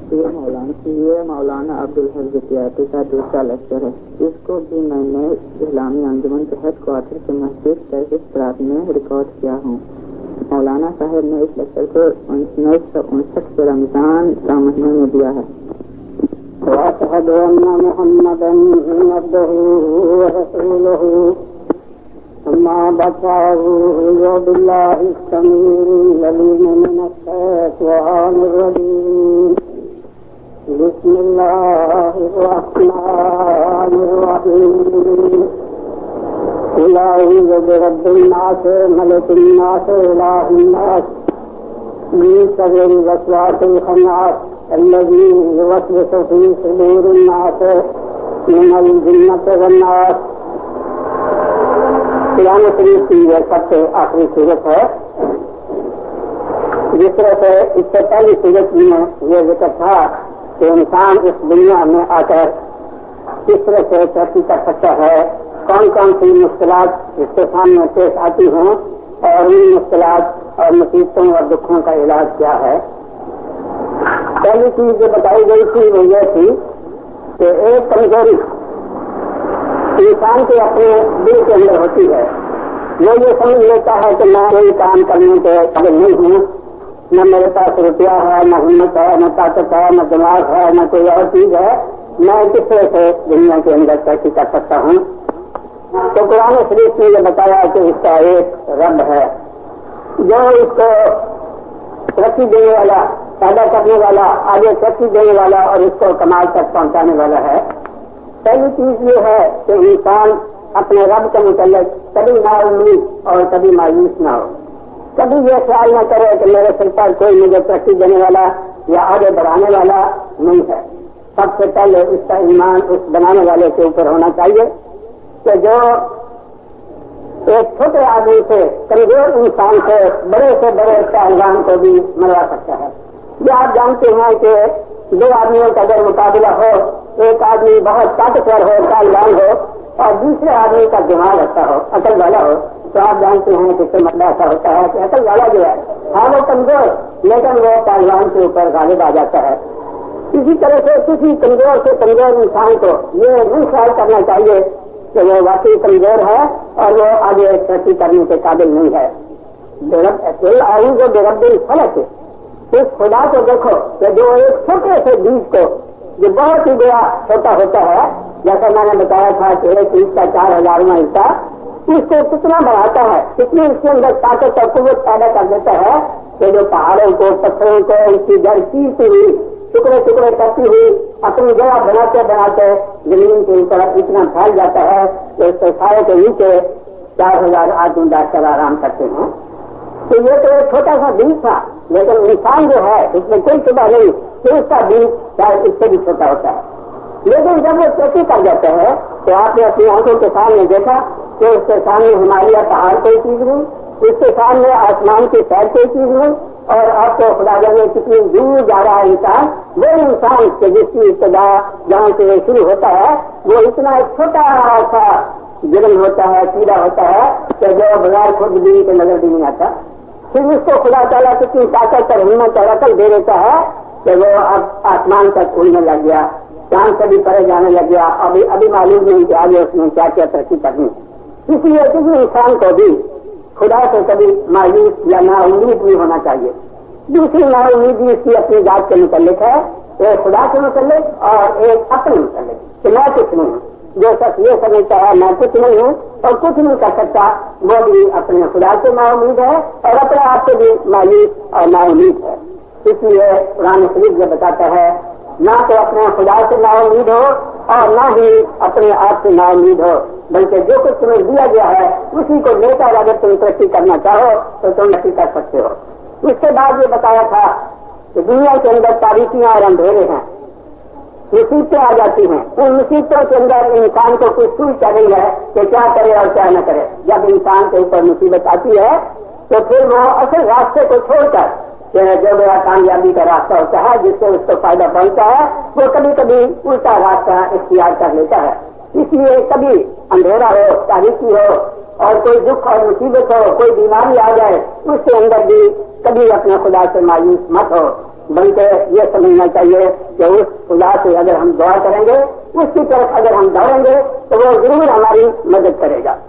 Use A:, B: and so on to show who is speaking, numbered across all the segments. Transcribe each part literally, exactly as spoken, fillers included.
A: یہ مولانا یہ مولانا عبدالحق زکیاتی کا دوسرا لیکچر ہے. اس کو بھی میں نے اسلامی انجمن کے ہیڈ کوارٹر سے مسجد سروس پرات میں ریکارڈ کیا ہوں. مولانا صاحب نے اس لیکچر کو انیس سو انسٹھ کے رمضان کا مہینے میں دیا ہے.
B: وأشهد أن محمدا عبده ورسوله أما بعد فأعوذ بالله السميع العليم من الشيطان الرجيم. بسم الله الرحمن الرحيم. قل أعوذ برب الناس ملك الناس إله الناس من شر الوسواس الخناس الذي يوسوس في صدور الناس من الجنة والناس. قرآن شریف کی یہ سب سے آخری صورت ہے. جس طرح سے اس سے پہلی صورت میں یہ ذکر تھا کہ انسان اس دنیا میں آ کر کس طرح سے ترقی کر سکتا ہے, کون کون سی مشکلات اس کے سامنے پیش آتی ہیں اور ان مشکلات اور مصیبتوں اور دکھوں کا علاج کیا ہے. پہلی چیز جو بتائی گئی تھی وہ یہ تھی کہ ایک کمزوری انسان کے اپنے دل کے اندر ہوتی ہے. وہ یہ سمجھ لیتا ہے کہ میں کوئی کام کرنے کے قابل نہیں ہوں, نہ میرے پاس روپیہ ہے, نہ ہمت ہے, نہ طاقت ہے, نہ دماغ ہے, نہ کوئی اور چیز ہے, میں کس طرح سے دنیا کے اندر ترقی کر سکتا ہوں. تو قرآن شریف نے یہ بتایا کہ اس کا ایک رب ہے جو اس کو ترقی دینے والا, پیدا کرنے والا, آگے ترقی دینے والا اور اس کو کمال تک پہنچانے والا ہے. پہلی چیز یہ ہے کہ انسان اپنے رب کے متعلق کبھی نا امید اور کبھی مایوس نہ ہو. کبھی یہ خیال نہ کرے کہ میرے سر پر کوئی مجھے ترقی دینے والا یا آگے بڑھانے والا نہیں ہے. سب سے پہلے اس کا ایمان اس بنانے والے کے اوپر ہونا چاہیے کہ جو ایک چھوٹے آدمی سے, کمزور انسان سے بڑے سے بڑے پہلوان کو بھی مروا سکتا ہے. یہ آپ جانتے ہیں کہ دو آدمیوں کا اگر مقابلہ ہو, ایک آدمی بہت طاقتور ہو, پہلوان ہو, اور دوسرے آدمی کا دماغ اچھا ہو, عقل والا ہو, تو آپ جانتے ہیں کہ اس سے مسئلہ ایسا ہوتا ہے کہ عقل والا جو ہے ہاں وہ کمزور, لیکن وہ پہلوان کے اوپر غالب آ جاتا ہے. اسی طرح سے کسی کمزور سے کمزور انسان کو یہ نہیں خیال کرنا چاہیے کہ وہ واقعی کمزور ہے اور وہ آگے ترقی کرنے کے قابل نہیں ہے. آئیں جو بے رب الفلق, اس خدا کو دیکھو کہ جو ایک چھوٹے سے بیج کو جو بہت ہی بڑا چھوٹا ہوتا ہے, جیسا میں نے بتایا تھا کہ ایک بیج کا چار ہزارواں حصہ, اس کو کتنا بڑھاتا ہے, کتنی اس کے اندر طاقت اور قوت پیدا کر دیتا ہے کہ جو پہاڑوں کو, پتھروں کو, اس کی جڑ چیرتی ہوئی, ٹکڑے ٹکڑے کرتی ہوئی اپنی جگہ بناتے بناتے زمین کے اوپر اتنا پھیل جاتا ہے کہ اس کے سارے کے نیچے چار ہزار آدمی بیٹھ کر آرام کرتے ہیں. تو یہ تو ایک چھوٹا سا بیج تھا, لیکن انسان جو ہے اس میں کوئی شبہ نہیں کہ اس کا بیج شاید اس سے بھی چھوٹا ہوتا ہے. لیکن جب وہ ترقی کر جاتا ہے تو آپ نے اپنی آنکھوں کے سامنے دیکھا کہ اس کے سامنے ہمالیہ پہاڑ کوئی چیز نہیں, اس کے سامنے آسمان کی سیر کوئی چیز نہیں, اور آپ کو خدا جانے کتنی دور جا رہا ہے انسان. وہ انسان کے جس کی ابتدا جہاں سے شروع ہوتا ہے وہ اتنا ایک چھوٹا سا جرم ہوتا ہے, کیڑا ہوتا ہے کہ جو بغیر خود بھی کے نظر بھی نہیں آتا. پھر اس کو خدا تعالیٰ کتنی طاقت اور ہمت اور عقل دے دیتا ہے کہ وہ اب آسمان تک اڑنے لگ گیا, چاند سے بھی پرے جانے لگ گیا. ابھی ابھی معلوم نہیں کہ آگے اس نے کیا کیا ترقی کرنی. اس لیے کسی انسان کو بھی خدا سے کبھی مایوس یا نا امید نہیں ہونا چاہیے. دوسری نا امیدی اس کی اپنی ذات کے متعلق ہے, ایک خدا کے متعلق اور ایک اپنے متعلق کہ میں کچھ نہیں ہوں. جو شخص یہ سمجھتا ہے میں کچھ نہیں ہوں اور کچھ نہیں کر سکتا, وہ بھی اپنے خدا سے نا امید ہے اور اپنے آپ سے بھی مایوس اور نا امید ہے. اس لیے قرآن شریف یہ بتاتا ہے نہ تو اپنے خدا سے نا امید ہو اور نہ ہی اپنے آپ سے نا امید ہو, بلکہ جو کچھ تمہیں دیا گیا ہے اسی کو لے کر اگر تم ترقی کرنا چاہو تو تم ترقی کر سکتے ہو. اس کے بعد یہ بتایا تھا کہ دنیا کے اندر تاریخیاں اور اندھیرے ہیں, مصیبتیں آ جاتی ہیں. ان مصیبتوں کے اندر انسان کو کچھ سوچ کر رہی ہے کہ کیا کرے اور کیا نہ کرے. جب انسان کے اوپر مصیبت آتی ہے تو پھر وہ اصل راستے کو چھوڑ کر کہ جو میرا کامیابی کا راستہ ہوتا ہے جس سے اس کو فائدہ پہنچتا ہے وہ کبھی کبھی الٹا راستہ اختیار کر لیتا ہے. اس لیے کبھی اندھیرا ہو, تاریخی ہو اور کوئی دکھ اور مصیبت ہو, کوئی بیماری آ جائے, اس کے اندر بھی کبھی اپنے خدا سے مایوس مت ہو. بلکہ یہ سمجھنا چاہیے کہ اس خدا سے اگر ہم دعا کریں گے، اس کی طرف اگر ہم دوڑیں گے تو وہ ضرور ہماری مدد کرے گا۔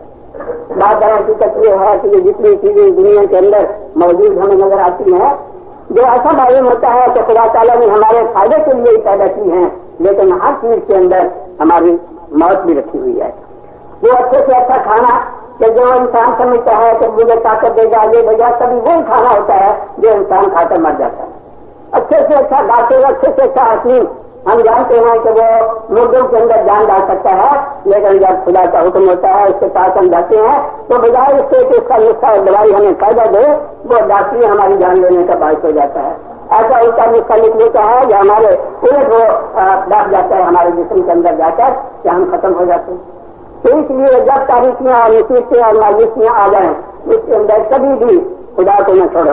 B: بات حقیقت یہ ہے کہ یہ جتنی چیزیں دنیا کے اندر موجود ہمیں نظر آتی ہیں، جو ایسا معلوم ہوتا ہے کہ خدا تعالیٰ نے ہمارے فائدے کے لیے ہی پیدا کی ہیں، لیکن ہر چیز کے اندر ہماری موت بھی رکھی ہوئی ہے۔ وہ اچھے سے اچھا کھانا کہ جو انسان سمجھتا ہے کہ مجھے طاقت دے گا، یہ دے گا، کبھی وہی کھانا ہوتا ہے جو انسان کھا کر مر جاتا ہے۔ اچھے سے اچھا ڈاکٹر، اچھے سے اچھا حکیم، ہم جانتے ہیں کہ وہ مردوں کے اندر جان ڈال سکتا ہے، لیکن جب خدا کا حکم ہوتا ہے اس کے پاس ہم جاتے ہیں تو بجائے اس سے کہ اس کا نسخہ اور دوائی ہمیں فائدہ دے، وہ ڈاکٹری ہماری جان لینے کا باعث ہو جاتا ہے۔ ایسا اس کا نسخہ لکھ لیتا ہے جو ہمارے الٹ وہ بیٹھ جاتا ہے ہمارے جسم کے اندر جا کر کہ ہم ختم ہو جاتے ہیں۔ تو اس لیے جب تاریخیاں اور مصیبتیں اور مایوسیاں آ جائیں اس کے اندر کبھی بھی خدا کو نہ چھوڑو۔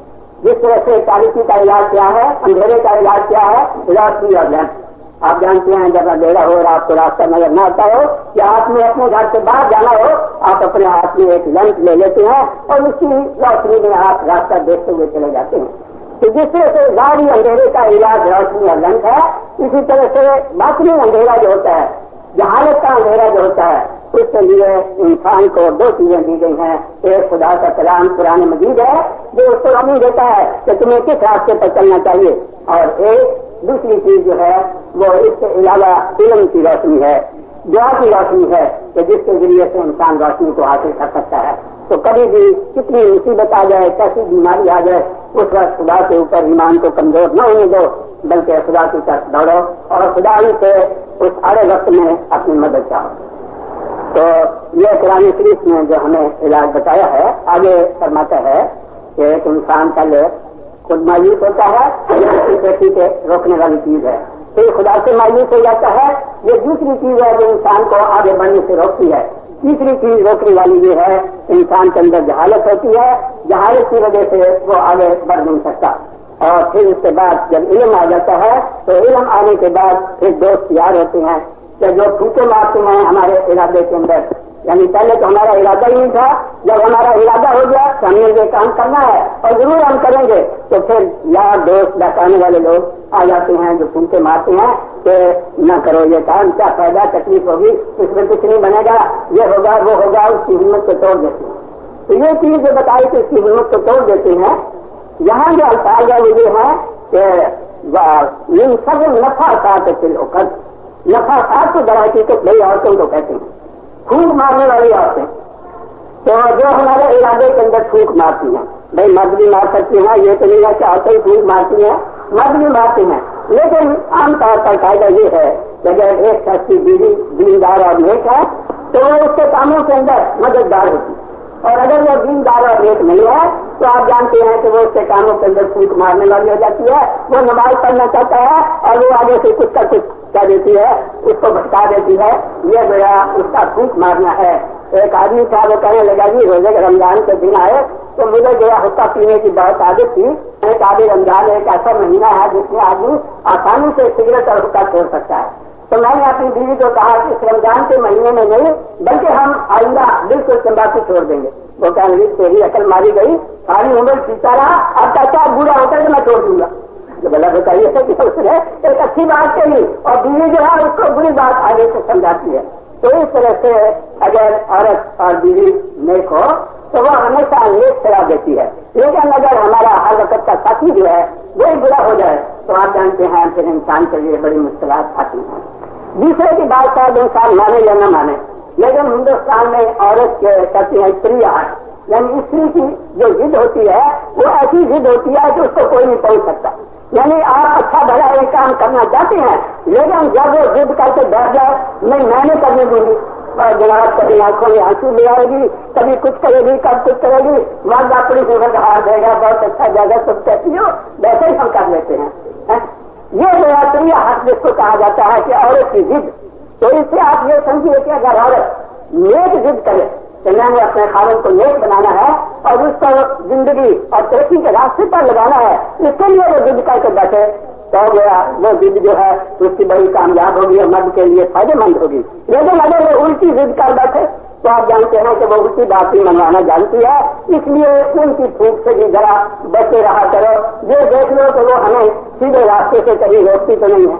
B: جس طرح سے تاریخی کا علاج کیا ہے، اندھیرے کا علاج کیا ہے، روشنی اور لیمپ۔ آپ جانتے ہیں جب اندھیرا ہو اور آپ کو راستہ نظر نہ آتا ہو یا آپ نے اپنے گھر سے باہر جانا ہو، آپ اپنے ہاتھ میں ایک لیمپ لے لیتے ہیں اور اسی روشنی میں آپ راستہ دیکھتے ہوئے چلے جاتے ہیں۔ تو جس طرح سے ظاہری اندھیرے کا علاج روشنی اور لیمپ ہے، اسی طرح سے باطنی اندھیرا جو ہوتا ہے، جہالت کا اندھیرا جو ہوتا ہے، اس کے لیے انسان کو دو چیزیں دی گئی ہیں۔ ایک خدا کا کلام قرآن مجید ہے جو اس کو روشنی دیتا ہے کہ تمہیں کس راستے پر چلنا چاہیے، اور ایک دوسری چیز جو ہے وہ اس کے علاوہ علم کی روشنی ہے، دعا کی روشنی ہے کہ جس کے ذریعے سے انسان روشنی کو حاصل کر سکتا ہے۔ تو کبھی بھی کتنی مصیبت آ جائے، کیسی بیماری آ جائے، اس وقت خدا کے اوپر ایمان کو کمزور نہ ہونے دو، بلکہ خدا کی طرف دوڑو اور خدا ہی سے اس آڑے وقت میں اپنی مدد چاہو۔ تو یہ قرآن شریف نے جو ہمیں علاج بتایا ہے، آگے فرماتا ہے کہ ایک انسان پہلے خود مایوس ہوتا ہے، یہ کسی کے روکنے والی چیز ہے، پھر خدا سے مایوس ہو جاتا ہے، یہ دوسری چیز ہے جو انسان کو آگے بڑھنے سے روکتی ہے۔ تیسری چیز روکنے والی یہ ہے انسان کے اندر جہالت ہوتی ہے، جہالت کی وجہ سے وہ آگے بڑھ نہیں سکتا، اور پھر اس کے بعد جب علم آ جاتا ہے تو علم آنے کے بعد پھر دوست یار ہوتے ہیں کہ جو پھوٹے مارتے ہیں ہمارے ارادے کے اندر، یعنی پہلے تو ہمارا ارادہ ہی نہیں تھا، جب ہمارا ارادہ ہو گیا کہ ہمیں یہ کام کرنا ہے اور ضرور ہم کریں گے، تو پھر یار دوست بہکانے والے لوگ آ جاتے ہیں جو پھوٹے مارتے ہیں کہ نہ کرو یہ کام، کیا فائدہ، تکلیف ہوگی، اس میں کچھ نہیں بنے گا، یہ ہوگا وہ ہوگا، اس کی ہمت کو توڑ دیتے ہیں۔ تو یہ چیز جو بتائی کہ اس کی ہمت کو توڑ دیتے ہیں، یہاں جو الفاظ ہے وہ یہ ہے کہ ان سب نفع ساتھ چلو نفع ساتھ کو در حقیقت نئی عورتوں کو کہتے ہیں، پھونک مارنے والی عورتیں، تو جو ہمارے ارادے کے اندر پھونک مارتی ہیں، بھائی مرد بھی مار سکتی ہیں، یہ تو نہیں ہے کہ عورتیں ہی پھونک مارتی ہیں، مرد بھی مارتی ہیں، لیکن عام طور پر قاعدہ یہ ہے کہ اگر ایک شخص کی بیوی دیندار اور نیک ہے تو وہ اس کے کاموں کے اندر مددگار ہوتی ہے، اور اگر وہ دیندار اور نیک نہیں ہے تو آپ جانتے ہیں کہ وہ اس کے کاموں کے اندر پھونک مارنے والی ہو جاتی ہے، وہ نماز پڑھنا چاہتا ہے اور وہ آگے سے کچھ کا کچھ کہہ دیتی ہے، اس کو بھٹکا دیتی ہے، یہ میرا اس کا پھونک مارنا ہے۔ ایک آدمی تھا وہ کہنے لگا جی روزے رمضان کے دن آئے تو مجھے جو ہے حقہ پینے کی بہت عادت تھی، ایک آدھی رمضان ایک ایسا مہینہ ہے جس میں آدمی آسانی سے سگریٹ اور حقہ چھوڑ سکتا ہے، تو میں نے اپنی بیوی کو کہا کہ اس رمضان کے مہینے میں نہیں بلکہ ہم آئندہ بالکل تمباکو چھوڑ دیں گے۔ وہ کہنے لگی تیری عقل ماری گئی، ساری عمر پیتا رہا، اب کہتا ہے بوڑھا ہوتا ہے کہ میں چھوڑ دوں گا۔ جو بلا بتائیے کہ اس نے ایک اچھی بات کہی اور بیوی جو ہے اس کو بری بات آگے سے سمجھاتی ہے۔ تو اس طرح سے اگر عورت اور بیوی نیک ہو تو وہ ہمیشہ نیک صلاح دیتی ہے، لیکن اگر ہمارا ہر وقت کا ساتھی جو ہے وہی برا ہو جائے تو آپ جانتے ہیں پھر انسان کے لیے بڑی مشکلات آتی ہیں۔ دوسرے کی بات شاید انسان مانے یا نہ مانے، لیکن ہندوستان میں عورت کے کہتے ہیں استری آرٹ، یعنی استری کی جو ضد ہوتی ہے وہ ایسی ضد ہوتی ہے کہ اس کو کوئی نہیں پہنچ سکتا، یعنی آپ اچھا بھلا ایک کام کرنا چاہتے ہیں لیکن جب وہ ضد کر کے بیٹھ جائے نہیں میں نے کرنے دوں گی، اور جناب کبھی آنکھوں میں آنسو لے آئے گی، کبھی کچھ کرے گی، کب کچھ کرے گی، مرد اپنی سمجھ ہار دے گا، بہت اچھا جگہ سب کہتی ہو، ویسے ہی ہم کر لیتے ہیں۔ یہ براتری حق جس کو کہا جاتا ہے کہ عورت کی ضد، تو اس سے آپ یہ سمجھیے کہ اگر عورت نیک ضد کرے کہ میں نے اپنے خاوند کو نیک بنانا ہے اور اس کو زندگی اور ترقی کے راستے پر لگانا ہے، اس کے لیے وہ ضد کر کے بیٹھے تو گیا وہ ضد جو ہے اس کی بڑی کامیاب ہوگی اور مرد کے لیے فائدہ مند ہوگی۔ لیکن اگر وہ الٹی ضد کر بیٹھے تو آپ جانتے ہیں کہ وہ اسی بات کی منوانا جانتی ہے، اس لیے ان کی پھوک سے بھی ذرا بچے رہا کرو، یہ دیکھ لو کہ وہ ہمیں سیدھے راستے سے کبھی روکتی تو نہیں ہے۔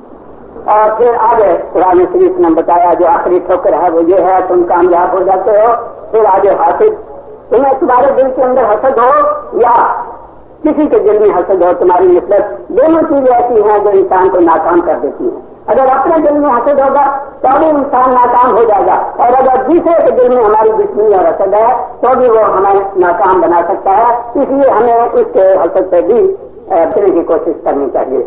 B: اور پھر آگے قرآن شریف نے بتایا جو آخری ٹھوکر ہے وہ یہ ہے تم کامیاب ہو جاتے ہو، پھر آگے حاسد، تمہیں تمہارے دل کے اندر حسد ہو یا کسی کے دل میں حسد ہو تمہاری نسبت، دونوں چیزیں ایسی ہیں جو انسان کو ناکام کر دیتی ہیں۔ اگر اپنے دل میں حسد ہوگا تو بھی انسان ناکام ہو جائے گا، اور اگر دوسرے کے دل میں ہماری دشمنی اور حسد ہے تو بھی وہ ہمیں ناکام بنا سکتا ہے، اس لیے ہمیں اس کے حسد سے بھی بچنے کی کوشش کرنی چاہیے۔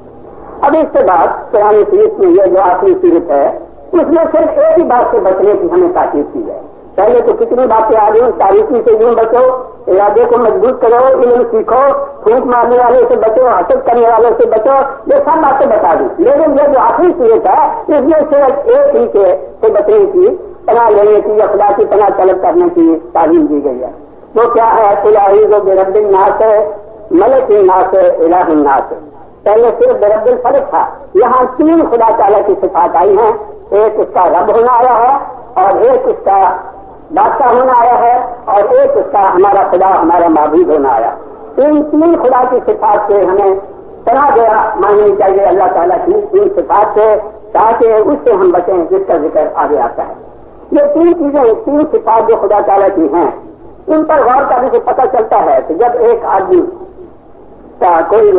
B: اب اس کے بعد قرآن شریف میں یہ جو آخری صورت ہے اس میں صرف ایک ہی بات سے بچنے کی ہمیں تاکید کی ہے۔ پہلے تو کتنی باتیں آ رہی ہیں، تاریخی سے یوں بچو، ارادے کو مضبوط کرو، علم سیکھو، پھونک مارنے والے سے بچو، حسد کرنے والوں سے بچو، یہ سب باتیں بتا دی، لیکن یہ جو آخری صورت ہے اس میں صرف ایک ہی سے بچنے کی، پناہ لینے کی یا خدا کی پناہ طلب کرنے کی تعلیم دی گئی ہے۔ وہ کیا ہے؟ قل اعوذ برب الناس ملک الناس الہ الناس۔ پہلے صرف برب الفلق تھا، یہاں تین خدا تعالیٰ کی صفات آئی ہیں، ایک اس کا رب ہونا آیا ہے، اور ایک اس کا بادشاہ ہونا آیا ہے، اور ایک اس کا ہمارا خدا ہمارا معبود ہونا آیا۔ ان تین خدا کی صفات سے ہمیں طرح گیا ماننی چاہیے اللہ تعالیٰ کی ان صفات سے، تاکہ اس سے ہم بچیں جس کا ذکر آگے آتا ہے۔ یہ تین چیزیں، تین صفات جو خدا تعالیٰ کی ہیں، ان پر غور کرنے سے پتہ چلتا ہے کہ جب ایک آدمی کا کوئی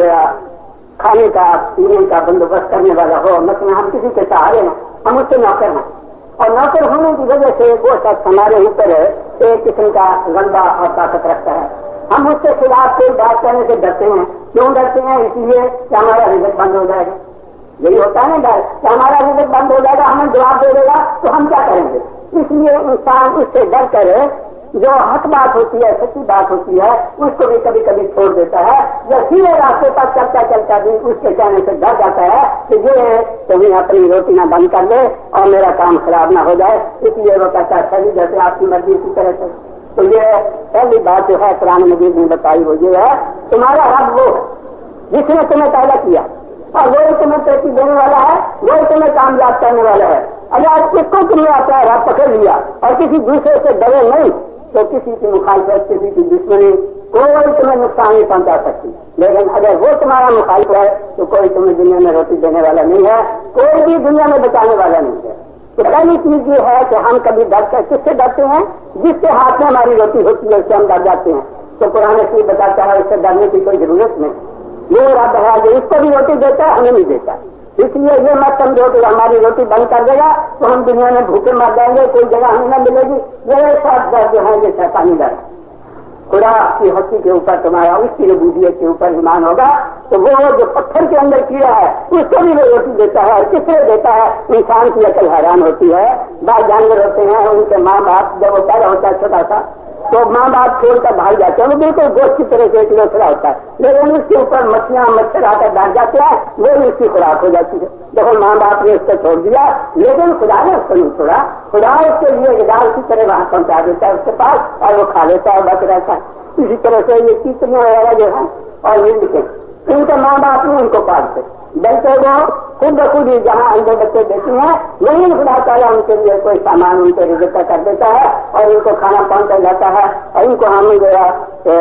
B: کھانے کا پینے کا بندوبست کرنے والا ہو، مثلا ہم کسی کے سہارے ہیں، ہم اس سے نوکر ہیں، اور نوکر ہونے کی وجہ سے وہ شخص ہمارے اوپر ایک قسم کا غلبہ اور طاقت رکھتا ہے، ہم اس کے خلاف کوئی بات کرنے سے ڈرتے ہیں۔ کیوں ڈرتے ہیں؟ اس لیے کہ ہمارا رزق بند ہو جائے گا، یہی ہوتا ہے نا ڈر کہ ہمارا رزق بند ہو جائے گا، ہمیں جواب دے دے گا تو ہم کیا کریں گے۔ اس لیے انسان اس سے ڈر کر جو حق بات ہوتی ہے، سچی بات ہوتی ہے، اس کو بھی کبھی کبھی چھوڑ دیتا ہے، یا سیدھے راستے پر چلتا چلتا بھی اس کے کہنے سے ڈر جاتا ہے کہ یہ تمہیں اپنی روٹی نہ بند کر دے اور میرا کام خراب نہ ہو جائے، اس لیے وہ کہتا ہے صحیح جیسے آپ کی مرضی کی طرح سے۔ تو یہ پہلی بات جو ہے قرآن مجید نے بتائی وہ یہ ہے تمہارا رب وہ جس نے تمہیں پیدا کیا، اور وہی تمہیں ترقی دینے والا ہے، وہی تمہیں کامیاب کرنے والا ہے۔ اگر اس کو تمہیں آتا ہے رب پکڑ لیا اور کسی دوسرے سے ڈرے نہیں تو کسی کی مخالفت، کسی کی دشمنی کوئی تمہیں نقصان نہیں پہنچا سکتی، لیکن اگر وہ تمہارا مخالف ہے تو کوئی تمہیں دنیا میں روٹی دینے والا نہیں ہے، کوئی بھی دنیا میں بچانے والا نہیں ہے۔ تو پہلی چیز یہ ہے کہ ہم کبھی ڈر کر کس سے ڈرتے ہیں؟ جس کے ہاتھ میں ہماری روٹی ہوتی ہے اس سے ہم ڈر جاتے ہیں۔ تو قرآن شریف بتاتا ہے اس سے ڈرنے کی کوئی ضرورت نہیں، یہ رب ہے جو اس کو بھی روٹی دیتا ہے ہمیں نہیں دیتا، اس لیے یہ مت سمجھو کہ ہماری روٹی بند کر دے گا تو ہم دنیا میں بھوکے مر جائیں گے، کوئی جگہ ہمیں نہ ملے گی۔ یہ سب ڈر جو ہے یہ شیطانی ڈر ہے۔ خدا کی ہستی کے اوپر تمہارا اس کی ربوبیت کے اوپر ایمان ہوگا تو وہ جو پتھر کے اندر کیڑا ہے اس کو بھی وہ روٹی دیتا ہے، اور کس طرح دیتا ہے؟ انسان کی عقل حیران ہوتی ہے۔ بعض جانور ہوتے ہیں ان کے ماں باپ جب وہ پیدا ہوتا ہے چھوٹا سا تو ماں باپ چھوڑ کر بھاگ جاتے ہیں، وہ بالکل گوشت کی طرح سے ایک لوچڑا ہوتا ہے، لیکن اس کے اوپر مچھلیاں مچھر آ کر بیٹھ جاتے ہیں، وہ اس کی خوراک ہو جاتی ہے۔ دیکھو ماں باپ نے اس کو چھوڑ دیا لیکن خدا نے اس کو نہیں چھوڑا، خدا اس کے لیے غذا کی طرح وہاں پہنچا دیتا ہے اس کے پاس اور وہ کھا لیتا ہے، بچ رہتا ہے۔ اسی طرح سے یہ کیچڑیاں وغیرہ جو ہیں اور یہ لکھے ان کے ماں باپ نے ان کو پالتے، بلکہ وہ خود بخود ہی جہاں اندر بچے دیتی ہیں وہیں خدا تعالیٰ ان کے لیے کوئی سامان ان کے رزق کا کر دیتا ہے اور ان کو کھانا پہنچا جاتا ہے، اور ان کو ہم جو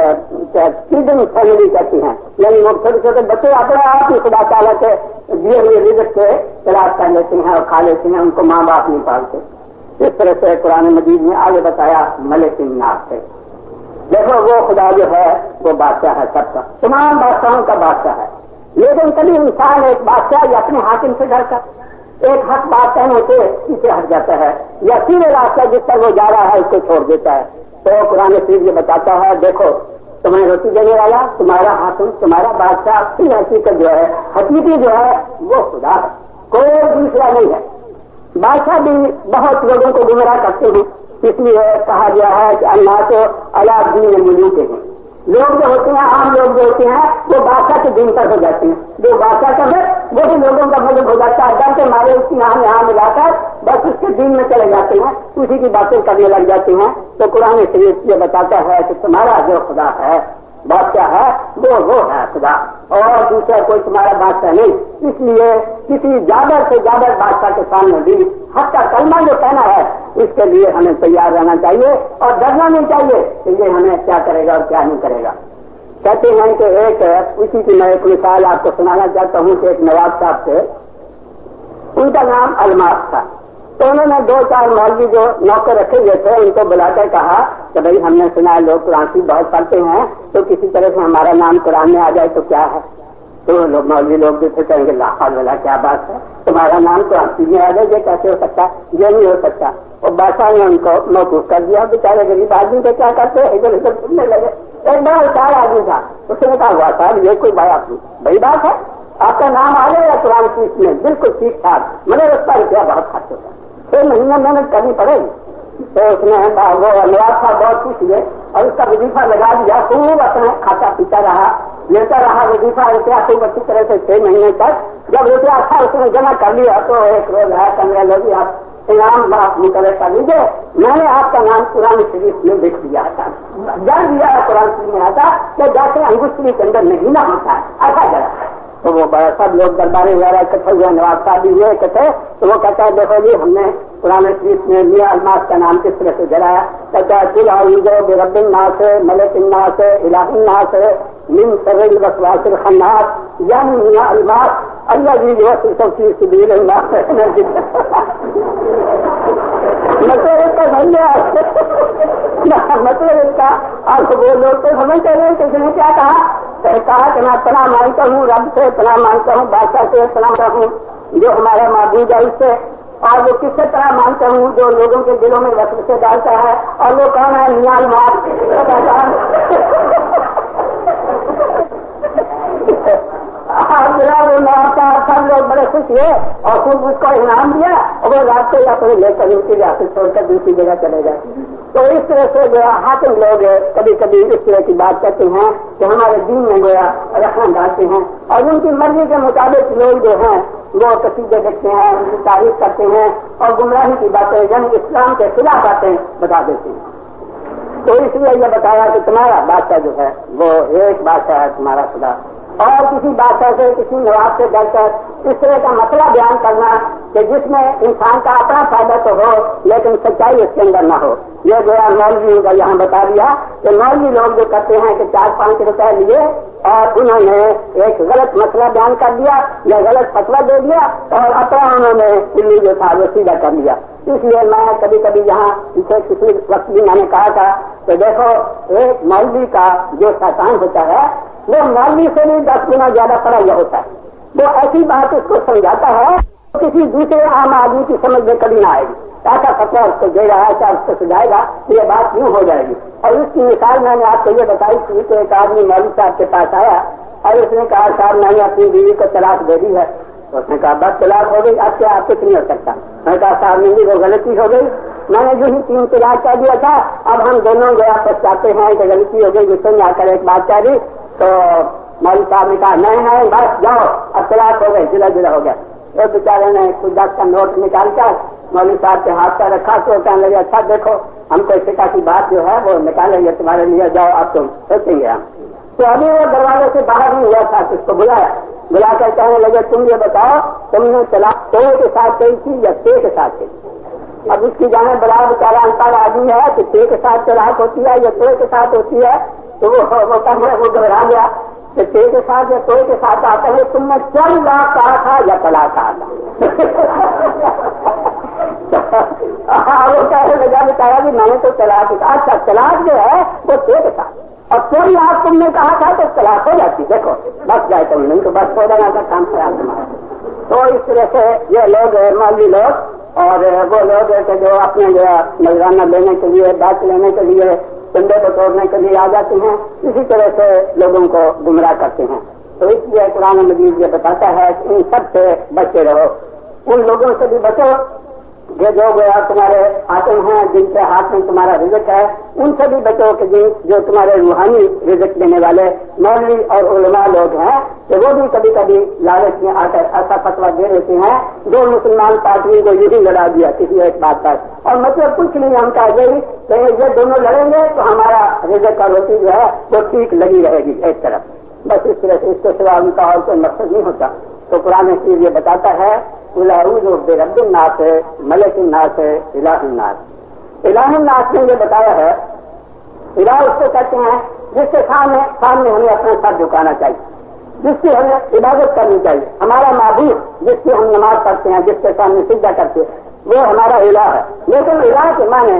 B: فیڈنگ فیملی کہتی ہیں، یعنی وہ چھوٹے چھوٹے بچے اپنے آپ ہی خدا تعالیٰ کے دیے ہوئے رزق سے تلاش کر لیتے ہیں اور کھا لیتے ہیں، ان کو ماں باپ نہیں پالتے۔ اس طرح سے قرآن مجید نے آگے بتایا ملک الناس سے، دیکھو وہ خدا جو ہے وہ بادشاہ ہے سب کا، تمام بادشاہوں کا بادشاہ ہے، لیکن کبھی انسان ایک بادشاہ یا اپنے حاکم سے ڈر کر ایک حق بات کہنے سے پیچھے ہٹ جاتا ہے یا سیدھے راستہ جس پر وہ جا رہا ہے اس کو چھوڑ دیتا ہے۔ تو قرآن شریف یہ بتاتا ہے دیکھو تمہیں روٹی دینے والا تمہارا حاکم تمہارا بادشاہ کی حقیقت جو ہے حقیقی جو ہے وہ خدا ہے، کوئی دوسرا نہیں ہے۔ بادشاہ بھی بہت لوگوں کو گمراہ کرتے ہیں، اس لیے کہا گیا ہے کہ اللہ تو اللہ دین ملوک ہیں، لوگ جو ہوتے ہیں عام لوگ جو ہوتے ہیں وہ بادشاہ کے دین پر ہو جاتے ہیں، جو بادشاہ کا ہے وہ بھی لوگوں کا مذہب ہو جاتا ہے، ڈر کے مارے اس کی یہاں یہاں ملا کر بس اس کے دین میں چلے جاتے ہیں، اسی کی باتیں کرنے لگ جاتے ہیں۔ تو قرآن شریف یہ بتاتا ہے کہ تمہارا جو خدا ہے بادشاہ ہے وہ وہ ہے خدا، اور دوسرا کوئی تمہارا بادشاہ نہیں۔ اس لیے کسی جابر سے جابر بادشاہ کے سامنے بھی حق کا کلمہ جو کہنا ہے اس کے لیے ہمیں تیار رہنا چاہیے اور ڈرنا نہیں چاہیے کہ یہ ہمیں کیا کرے گا اور کیا نہیں کرے گا. کہتے ہیں کہ ایک اسی کی میں ایک مثال آپ کو سنانا چاہتا ہوں کہ ایک نواب صاحب تھے, ان کا نام الماس تھا. تو انہوں نے دو چار مولوی جو نوکر رکھے ہوئے تھے ان کو بلا کر کہا کہ بھائی ہم نے سنا ہے لوگ قرآن شریف بہت پڑھتے ہیں, تو کسی طرح سے ہمارا نام قرآن میں آ جائے تو کیا ہے. تو لوگ مولوی لوگ بھی تھے کہیں گے لا حول ولا کیا بات ہے, تمہارا نام قرآن شریف میں آ جائے یہ کیسے ہو سکتا ہے, یہ نہیں ہو سکتا. اور بادشاہ نے ان کو موقوف کر دیا. بیچارے غریب آدمی کے کیا کرتے ادھر ادھر گھومنے لگے. ایک بڑا ہوشیار آدمی تھا, اس نے کہا ہوا صاحب یہ کوئی بات بڑی بات ہے, آپ کا نام آ جائے گا قرآن شریف میں بالکل ٹھیک ٹھاک, مجھے اس کا روپیہ بہت خرچ ہوتا ہے, چھ مہینے محنت کرنی پڑے گی. تو اس نے وہ نواب صاحب بہت خوش ہوئے اور اس کا وظیفہ لگا دیا. خوب اپنا کھاتا پیتا رہا, لیتا رہا وظیفہ روپیہ خوب اچھی طرح سے چھ مہینے تک. جب روپیہ اچھا اس نے جمع کر لیا تو ایک روز ہے کمرے لوگ آپ انعام آپ مقرر کر لیجیے, میں نے آپ کا نام قرآن شریف میں لکھ دیا تھا, جان دیا قرآن شریف میں آتا کہ جیسے انگوشتی کے اندر نہیں نہ ہوتا ہے ایسا جگہ. تو وہ سب لوگ درباری وغیرہ اکٹھے ہوئے, نواب صاحب بھی ہوئے اکٹھے. تو وہ کہتا ہے دیکھو جی ہم نے قرآن شریف میں میاں الماس کا نام کس طرح سے جلایا. کہتا ہے کل اعوذ برب الناس ملک الناس الہ الناس من شر الوسواس الخناس, یعنی میاں الماس اللہ جی جو فی صدور الناس. مطلب اس کا سمجھا مطلب اس کا آپ وہ لوگ تو سمجھتے رہے کہ اس نے کیا کہا, کہا کہ میں پناہ مانگتا ہوں رب سے, پناہ مانگتا ہوں بادشاہ سے, پناہ مانگتا ہوں جو ہمارا معبود ہے اس سے, اور وہ کس سے طرح مانگتا ہوں جو لوگوں کے دلوں میں وسوسے ڈالتا ہے. اور وہ کون ہے میاں الماس. سب لوگ بڑے خوش ہوئے اور خوب اس کو انعام دیا اور وہ رات کو یا کوئی لے کر ان کی ریاست چھوڑ کر دوسری جگہ چلے گئے. تو اس طرح سے جو حاکم لوگ کبھی کبھی اس طرح کی بات کرتے ہیں کہ ہمارے دین میں گویا رکھنا ڈالتے ہیں اور ان کی مرضی کے مطابق لوگ جو ہیں وہ قصیدے دیکھتے ہیں, ان کی تعریف کرتے ہیں اور گمراہی کی باتیں یعنی اسلام کے خلاف باتیں بتا دیتے ہیں. تو اس لیے یہ بتایا کہ تمہارا بادشاہ جو ہے وہ ایک بادشاہ ہے تمہارا خدا, اور کسی بادشاہ سے کسی نواب سے ڈر کر اس طرح کا مسئلہ بیان کرنا کہ جس میں انسان کا اپنا فائدہ تو ہو لیکن سچائی اس کے اندر نہ ہو. یہ جو ہے مولوی کا یہاں بتا دیا کہ مولوی لوگ جو کرتے ہیں کہ چار پانچ روپے لیے اور انہوں نے ایک غلط مسئلہ بیان کر دیا یا غلط فتویٰ دے دیا اور اپنا انہوں نے دلی جو تھا وہ سیدھا کر لیا. اس لیے میں کبھی کبھی یہاں اسے کسی وقت بھی میں نے کہا تھا کہ دیکھو ایک مولوی کا جو شیطان ہوتا ہے وہ مولوی سے بھی دس گنا زیادہ پڑھا ہوا ہوتا ہے. وہ ایسی بات اس کو سمجھاتا ہے کسی دوسرے عام آدمی کی سمجھ میں کبھی نہ آئے گی. ایسا فتویٰ اس کو دے رہا ہے کیا اس کو سجائے گا کہ یہ بات یوں ہو جائے گی. اور اس کی مثال میں نے آپ کو یہ بتائی تھی کہ ایک آدمی مولوی صاحب کے پاس آیا اور اس نے کہا صاحب میں نے اپنی بیوی کو طلاق دے دی ہے. تو اس نے کہا بس طلاق ہو گئی, اب کیا آپ کچھ نہیں ہو سکتا. میں نے کہا صاحب نہیں وہ غلطی ہو گئی, میں نے جو ہی تین طلاق کہہ دیا تھا, اب ہم دونوں جو آپ چاہتے ہیں کہ غلطی ہو گئی, غصے میں آ کر ایک بات کہہ دی. تو مولوی صاحب نے کہا نہیں نہیں بس جاؤ اب طلاق ہو گئی, جلا جلا ہو گیا. ایک بیچارے نے کچھ دس کا نوٹ نکال کر مولوی صاحب کے ہاتھ پر رکھا تو کہنے لگے اچھا دیکھو ہم کو شکا کی بات جو ہے وہ نکالیں گے تمہارے لیے, جاؤ آپ تم سوچیں گے ہم. تو ابھی وہ دروازے سے باہر نہیں ہوا تھا, اس کو بلایا, بلا کر کہنے لگے تم یہ بتاؤ تم نے طلاق تو کے ساتھ کہی تھی یا تے کے ساتھ کہی. اب اس کی جانے بڑا بیچارہ انسان آدمی ہے کہ تے کے ساتھ طلاق ہوتی ہے یا تو کے ساتھ ہوتی ہے. تو وہ کہنے وہ گھبرا گیا کہ تے کے ساتھ یا تو کے ساتھ آتا ہے, تم نے چل لاکھ کہا تھا یا طلاق کہا تھا. وہ کہنے لگا بتایا کہ میں نے تو طلاق کہا. اچھا طلاق جو ہے وہ تے کے ساتھ, اور کوئی آپ تم نے کہا تھا تو طلاق ہو جاتی. دیکھو بس جائے تم نہیں تو بس ہو جانا تھا کام خراب تمہارا. تو اس طرح سے یہ لوگ مولوی لوگ اور وہ لوگ کہ جو اپنے جو نذرانہ لینے کے لیے بات لینے کے لیے چندے کو توڑنے کے لیے آ جاتے ہیں, اسی طرح سے لوگوں کو گمراہ کرتے ہیں. تو اس لیے قرآن مجید یہ بتاتا ہے کہ ان سب سے بچے رہو, ان لوگوں سے بھی بچو یہ جو گیا تمہارے حاکم ہیں جن کے ہاتھ میں تمہارا رزق ہے, ان سے بھی بچو کہ جن جو تمہارے روحانی رزق دینے والے مولوی اور علماء لوگ ہیں کہ وہ بھی کبھی کبھی لالچ میں آ کر ایسا فتویٰ دے دیتے ہیں. دو مسلمان پارٹیوں کو یہی لڑا دیا کسی ایک بات پر, اور مطلب کچھ نہیں ہم کہہ گئی کہ یہ دونوں لڑیں گے تو ہمارا رزق اور روٹی جو ہے وہ ٹھیک لگی رہے گی ایک طرف. بس اس طرح سے اس کے سوا ان کا اور کوئی مقصد نہیں ہوتا. تو قرآن شریف یہ بتاتا ہے قل اعوذ برب الناس ملک الناس الہ الناس۔ الہ الناس نے یہ بتایا ہے، الہ اس کو کہتے ہیں جس کے سامنے سامنے ہمیں اپنا سر جھکانا چاہیے، جس کی ہمیں عبادت کرنی چاہیے۔ ہمارا معبود جس کی ہم نماز پڑھتے ہیں، جس کے سامنے سجدہ کرتے ہیں، وہ ہمارا الہ ہے۔ لیکن الہ کے معنی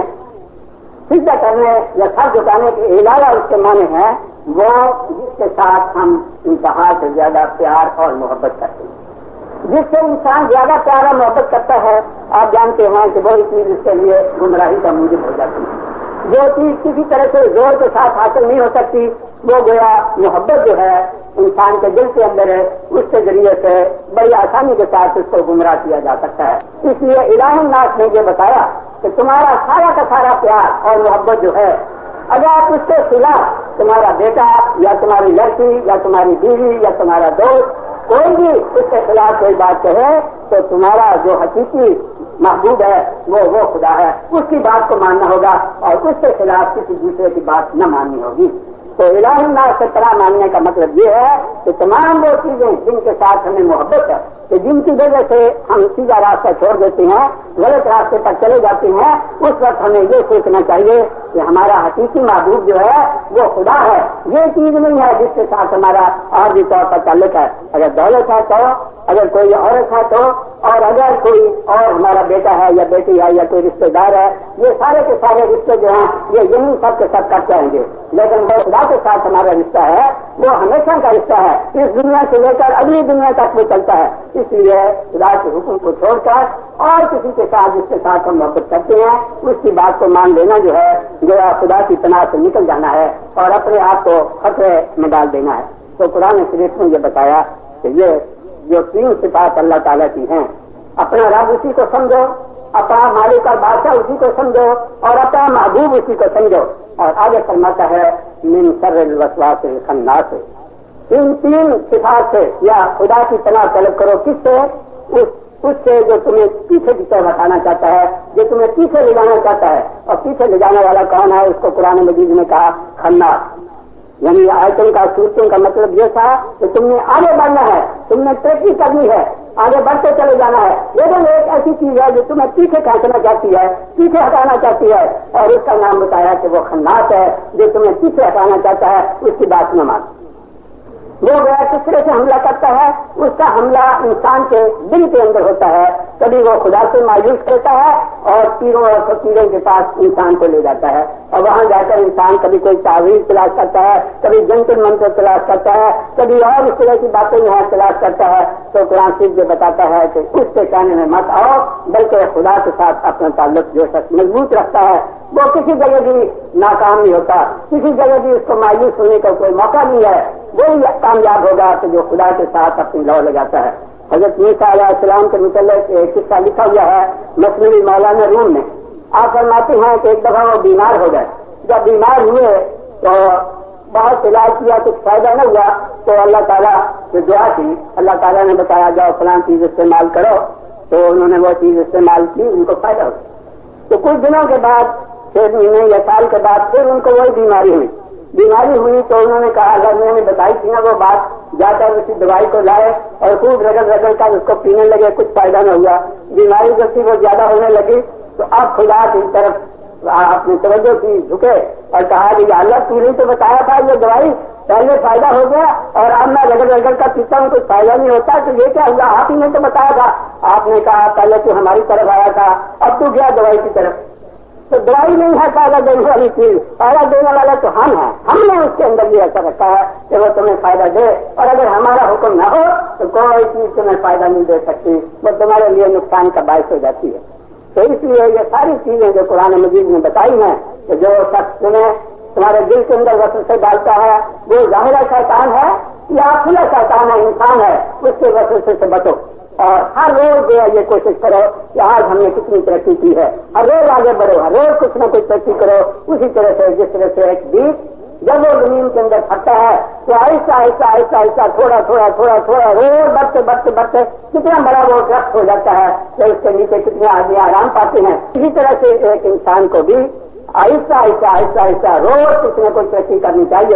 B: سجدہ کرنے یا سر جھکانے کے علاوہ اس کے معنی ہے وہ جس کے ساتھ ہم انتہا سے زیادہ پیار اور محبت کرتے ہیں، جس سے انسان زیادہ پیار اور محبت کرتا ہے۔ آپ جانتے ہیں کہ وہی چیز اس کے لیے گمراہی کا موجب ہو جاتی ہے۔ جو چیز کسی طرح سے زور کے ساتھ حاصل نہیں ہو سکتی، وہ گویا محبت جو ہے انسان کے دل کے اندر ہے، اس کے ذریعے سے بڑی آسانی کے ساتھ اس کو گمراہ کیا جا سکتا ہے۔ اس لیے الہ الناس نے یہ بتایا کہ تمہارا سارا کا سارا پیار اور محبت جو ہے، اگر آپ اس کے خلاف تمہارا بیٹا یا تمہاری لڑکی یا تمہاری بیوی یا تمہارا دوست کوئی بھی اس کے خلاف کوئی بات کہے تو تمہارا جو حقیقی محبوب ہے وہ وہ خدا ہے، اس کی بات کو ماننا ہوگا اور اس کے خلاف کسی دوسرے کی بات نہ ماننی ہوگی۔ تو الہ الناس سے طرح ماننے کا مطلب یہ ہے کہ تمام وہ چیزیں جن کے ساتھ ہمیں محبت ہے، کہ جن کی وجہ سے ہم سیدھا راستہ چھوڑ دیتے ہیں، غلط راستے پر چلے جاتے ہیں، اس وقت ہمیں یہ سوچنا چاہیے کہ ہمارا حقیقی محبوب جو ہے وہ خدا ہے، یہ چیز نہیں ہے جس کے ساتھ ہمارا عارضی طور پر تعلق ہے۔ اگر دولت ہے تو، اگر کوئی عورت ہے تو، اور اگر کوئی اور ہمارا بیٹا ہے یا بیٹی ہے یا کوئی رشتے دار ہے، یہ سارے کے سارے رشتے جو ہیں یہ یہی سب کے سب کرتے رہیں گے۔ لیکن وہ خدا کے ساتھ ہمارا رشتہ ہے وہ ہمیشہ کا رشتہ ہے، اس دنیا سے لے کر اگلی دنیا تک وہ چلتا ہے۔ اس لیے خدا کے حکم کو چھوڑ کر اور کسی کے ساتھ جس کے ساتھ ہم محبت کرتے ہیں اس کی بات کو مان لینا جو ہے گویا خدا کی پناہ سے نکل جانا ہے اور اپنے آپ کو خطرے میں ڈال دینا ہے۔ تو قرآن شریف نے یہ بتایا کہ یہ جو تین صفات اللہ تعالیٰ کی ہیں، اپنا رب اسی کو سمجھو، اپنا مالک اور بادشاہ اسی کو سمجھو اور اپنا محبوب اسی کو سمجھو، اور آگے فرماتا ہے من شر الوسواس الخناس، ان تین صفات سے یا خدا کی پناہ طلب کرو، کس سے؟ اس اس سے جو تمہیں پیچھے کی طرف ہٹانا چاہتا ہے، جو تمہیں پیچھے لے جانا چاہتا ہے۔ اور پیچھے لے جانے والا کون ہے؟ اس کو قرآن مجید نے کہا خناس، یعنی آیتوں کا صورتوں کا مطلب یہ تھا کہ تم نے آگے بڑھنا ہے، تم نے ترقی کرنی ہے، آگے بڑھتے چلے جانا ہے، لیکن ایک ایسی چیز ہے جو تمہیں پیچھے کھینچنا چاہتی ہے، پیچھے ہٹانا چاہتی ہے، اور اس کا نام بتایا کہ وہ خناس ہے، جو تمہیں پیچھے ہٹانا چاہتا ہے، اس کی بات نہ مان۔ وہ گیا کس طرح سے حملہ کرتا ہے؟ اس کا حملہ انسان کے دل کے اندر ہوتا ہے، کبھی وہ خدا سے مایوس کرتا ہے اور پیروں اور فقیروں کے پاس انسان کو لے جاتا ہے، اور وہاں جا کر انسان کبھی کوئی تعویذ تلاش کرتا ہے، کبھی جنتر منتر تلاش کرتا ہے، کبھی اور اس طرح کی باتیں یہاں تلاش کرتا ہے۔ تو قرآن شریف یہ بتاتا ہے کہ اس کے کہنے میں مت آؤ، بلکہ خدا کے ساتھ اپنا تعلق جو شخص مضبوط رکھتا ہے وہ کسی جگہ بھی ناکام نہیں ہوتا، کسی جگہ بھی اس کو مایوس ہونے کا کوئی موقع نہیں ہے، وہی کامیاب ہوگا کہ جو خدا کے ساتھ اپنی لو لگاتا ہے۔ حضرت موسیٰ علیہ السلام کے متعلق ایک قصہ لکھا ہوا ہے مثنوی مولانا روم نے۔ آپ فرماتے ہیں کہ ایک دفعہ وہ بیمار ہو گئے، جب بیمار ہوئے تو بہت علاج کیا، کچھ فائدہ نہ ہوا، تو اللہ تعالیٰ سے دعا کی، اللہ تعالیٰ نے بتایا جاؤ فلاں چیز استعمال کرو، تو انہوں نے وہ چیز استعمال کی، ان کو فائدہ ہوا۔ تو کچھ دنوں کے بعد، چھ مہینے یا سال کے بعد پھر ان کو وہی بیماری ہوئی بیماری ہوئی تو انہوں نے کہا اگر میں نے بتائی تھی نا وہ بات، جا کر اسی دوائی کو لائے اور خوب رگڑ رگڑ کر اس کو پینے لگے، کچھ فائدہ نہ ہوا، بیماری جب تھی وہ زیادہ ہونے لگی، تو اب خدا کی طرف اپنی توجہ کی جھکے اور کہا کہ اللہ تو نے تو بتایا تھا یہ دوائی پہلے فائدہ ہو گیا اور اب میں رگڑ رگڑ کر پیتا ہوں کچھ فائدہ نہیں ہوتا، تو یہ کیا ہوا؟ آپ ہی نے تو بتایا تھا۔ آپ نے کہا پہلے تو ہماری طرف آیا تھا، اب تو گیا دوائی کی طرف۔ تو دوائی نہیں ہے فائدہ دینے والی چیز، فائدہ دینے والا تو ہم ہیں، ہم نے اس کے اندر یہ ایسا رکھا ہے کہ وہ تمہیں فائدہ دے، اور اگر ہمارا حکم نہ ہو تو کوئی چیز تمہیں فائدہ نہیں دے سکتی، وہ تمہارے لیے نقصان کا باعث ہو جاتی ہے۔ تو اس لیے یہ ساری چیزیں جو قرآن مجید نے بتائی ہیں کہ جو شخص تمہیں تمہارے دل کے اندر وسوسے ڈالتا ہے وہ ظاہرہ شیطان ہے یا کھلا شیطان ہے، انسان ہے، اس کے وسوسے سے بچو، اور ہر روز جو ہے یہ کوشش کرو کہ آج ہم نے کتنی ترقی کی ہے، ہر روز آگے بڑھو، ہر روز کچھ نہ کچھ ترقی کرو، اسی طرح سے جس طرح سے ایک بیج جب وہ زمین کے اندر پھٹتا ہے تو آہستہ آہستہ آہستہ آہستہ تھوڑا تھوڑا تھوڑا تھوڑا روز بڑھتے بڑھتے بڑھتے کتنا بڑا وہ درخت ہو جاتا ہے کہ اس کے نیچے کتنے آدمی آرام پاتے ہیں، اسی طرح سے ایک انسان کو بھی آہستہ آہستہ آہستہ آہستہ روز کچھ نہ کچھ ترقی کرنی چاہیے۔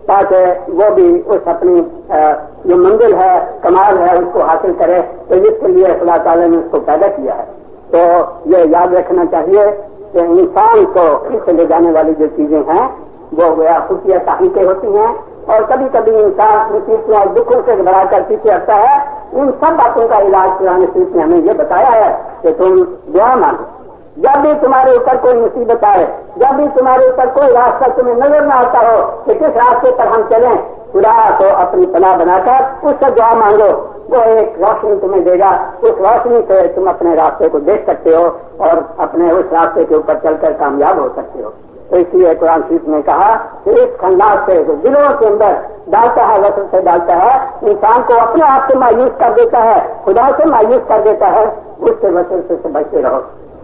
B: تاکہ وہ بھی اس اپنی جو منزل ہے کمال ہے اس کو حاصل کرے، تو جس کے لیے اللہ تعالیٰ نے اس کو پیدا کیا ہے۔ تو یہ یاد رکھنا چاہیے کہ انسان کو پیچھے لے جانے والی جو چیزیں ہیں وہ گویا خفیہ تحریکیں ہوتی ہیں، اور کبھی کبھی انسان مصیبتوں اور دکھوں سے گھبرا کر پیچھے ہٹتا ہے۔ ان سب باتوں کا علاج قرآن شریف نے ہمیں یہ بتایا ہے کہ تم دعا مانگو۔ جب بھی تمہارے اوپر کوئی مصیبت آئے، جب بھی تمہارے اوپر کوئی راستہ تمہیں نظر نہ آتا ہو کہ کس راستے پر ہم چلیں، خدا کو اپنی پناہ بنا کر اس سے دعا مانگو، وہ ایک روشنی تمہیں دے گا۔ اس روشنی سے تم اپنے راستے کو دیکھ سکتے ہو اور اپنے اس راستے کے اوپر چل کر کامیاب ہو سکتے ہو۔ تو اس لیے قرآن شریف نے کہا کہ اس خنجر سے جو دلوں کے اندر ڈالتا ہے، وسط سے ڈالتا ہے، انسان کو اپنے آپ سے مایوس کر دیتا ہے، خدا سے مایوس کر دیتا ہے، اس سے وسط سے بچتے رہو۔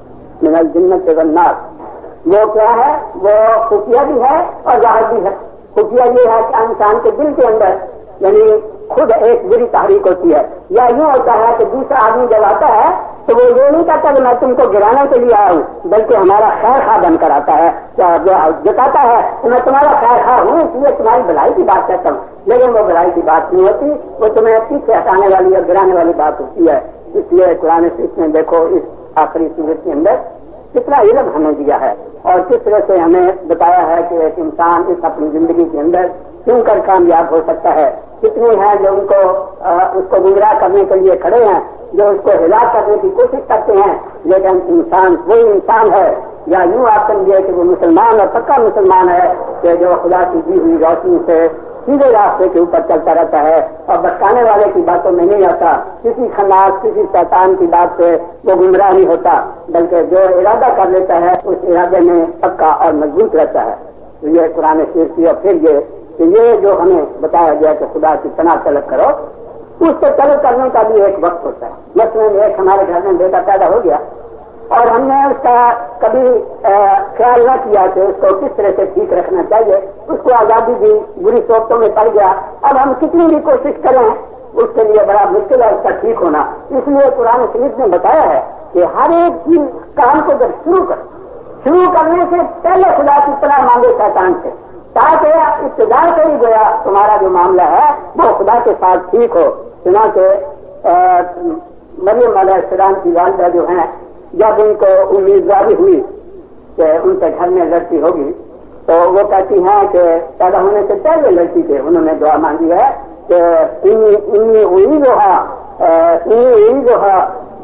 B: من الجنت والنار، وہ کیا ہے؟ وہ خفیہ بھی ہے اور ظاہر بھی ہے۔ خفیہ یہ ہے کہ انسان کے دل کے اندر یعنی خود ایک بری تحریک ہوتی ہے، یا یوں ہوتا ہے کہ دوسرا آدمی جب آتا ہے تو وہ یہ نہیں کہتا کہ میں تم کو گرانے کے لیے آیا ہوں، بلکہ ہمارا خیر خواہ بن کر آتا ہے، جتاتا ہے کہ میں تمہارا خیر خواہ ہوں، اس لیے تمہاری بھلائی کی بات کرتا ہوں، لیکن وہ بھلائی کی بات نہیں ہوتی، وہ تمہیں پیچھے ہٹانے والی اور گرانے والی بات ہوتی ہے۔ اس لیے قرآن شریف نے دیکھو اس آخری سورت کے اندر کتنا علم ہمیں دیا ہے اور کس طرح سے ہمیں بتایا ہے کہ ایک انسان اس اپنی زندگی کے اندر کیوں کر کامیاب ہو سکتا ہے۔ کتنے ہیں جو ان کو اس کو گمراہ کرنے کے لیے کھڑے ہیں، جو اس کو ہلاک کرنے کی کوشش کرتے ہیں، لیکن انسان وہی انسان ہے، یا یوں آپ سمجھے کہ وہ مسلمان اور پکا مسلمان ہے کہ جو خدا کی دی ہوئی روشنی سے سیدھے راستے کے اوپر چلتا رہتا ہے اور بھٹکانے والے کی باتوں میں نہیں آتا، کسی خناس کسی شیطان کی بات سے وہ گمراہ نہیں ہوتا، بلکہ جو ارادہ کر لیتا ہے اس ارادے میں پکا اور مضبوط رہتا ہے۔ تو یہ قرآن شریف کی، اور پھر یہ کہ یہ جو ہمیں بتایا گیا کہ خدا کی پناہ طلب کرو، اس سے طلب کرنے کا بھی ایک وقت ہوتا ہے۔ مثلاً ایک ہمارے گھر میں بیٹا پیدا ہو گیا اور ہم نے اس کا کبھی خیال نہ کیا کہ اس کو کس طرح سے ٹھیک رکھنا چاہیے، اس کو آزادی دی، بری صحبتوں میں پڑ گیا، اب ہم کتنی بھی کوشش کریں اس کے لیے بڑا مشکل ہے اس کا ٹھیک ہونا۔ اس لیے قرآن شریف نے بتایا ہے کہ ہر ایک چیز کام کو جب شروع کر شروع کرنے سے پہلے خدا کی پناہ مانگے شیطان سے، تاکہ ابتدا سے ہی گویا تمہارا جو معاملہ ہے وہ خدا کے ساتھ ٹھیک ہو۔ چنانچہ مریم علیہ السلام کی والدہ جو ہیں، جب ان کو امید ظاہر ہوئی کہ ان کے گھر میں لڑکی ہوگی تو وہ کہتی ہیں کہ پیدا ہونے سے پہلے لڑکی تھے، انہوں نے دعا مانگی ہے کہ انی ہوئی جو ہے انی ہوئی جو ہے